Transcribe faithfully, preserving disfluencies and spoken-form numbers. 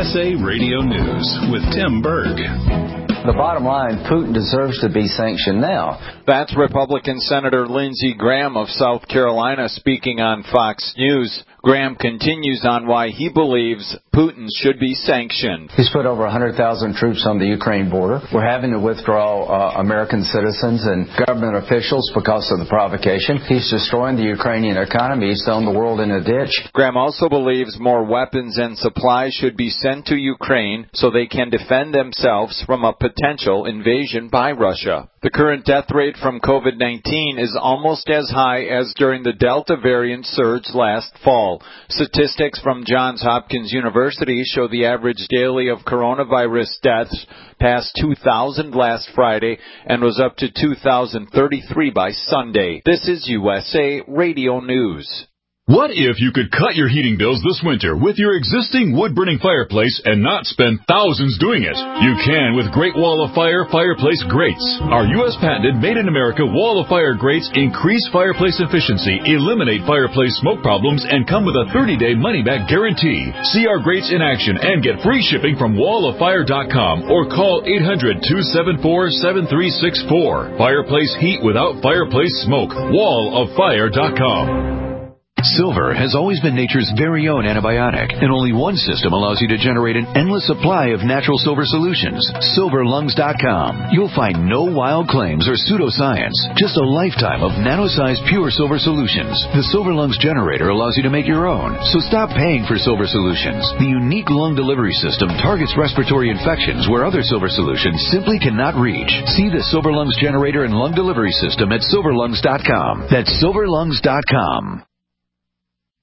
S A Radio News with Tim Berg. The bottom line, Putin deserves to be sanctioned now. That's Republican Senator Lindsey Graham of South Carolina speaking on Fox News. Graham continues on why he believes Putin should be sanctioned. He's put over one hundred thousand troops on the Ukraine border. We're having to withdraw uh, American citizens and government officials because of the provocation. He's destroying the Ukrainian economy. He's throwing the world in a ditch. Graham also believes more weapons and supplies should be sent to Ukraine so they can defend themselves from a potential invasion by Russia. The current death rate from COVID nineteen is almost as high as during the Delta variant surge last fall. Statistics from Johns Hopkins University show the average daily of coronavirus deaths passed two thousand last Friday and was up to two thousand thirty-three by Sunday. This is U S A Radio News. What if you could cut your heating bills this winter with your existing wood-burning fireplace and not spend thousands doing it? You can with Great Wall of Fire Fireplace Grates. Our U S patented made-in-America Wall of Fire grates increase fireplace efficiency, eliminate fireplace smoke problems, and come with a thirty-day money-back guarantee. See our grates in action and get free shipping from wall of fire dot com or call eight hundred, two seven four, seven three six four. Fireplace heat without fireplace smoke. wall of fire dot com. Silver has always been nature's very own antibiotic, and only one system allows you to generate an endless supply of natural silver solutions. silver lungs dot com. You'll find no wild claims or pseudoscience, just a lifetime of nano-sized pure silver solutions. The Silver Lungs generator allows you to make your own, so stop paying for silver solutions. The unique lung delivery system targets respiratory infections where other silver solutions simply cannot reach. See the Silver Lungs generator and lung delivery system at silver lungs dot com. That's silver lungs dot com.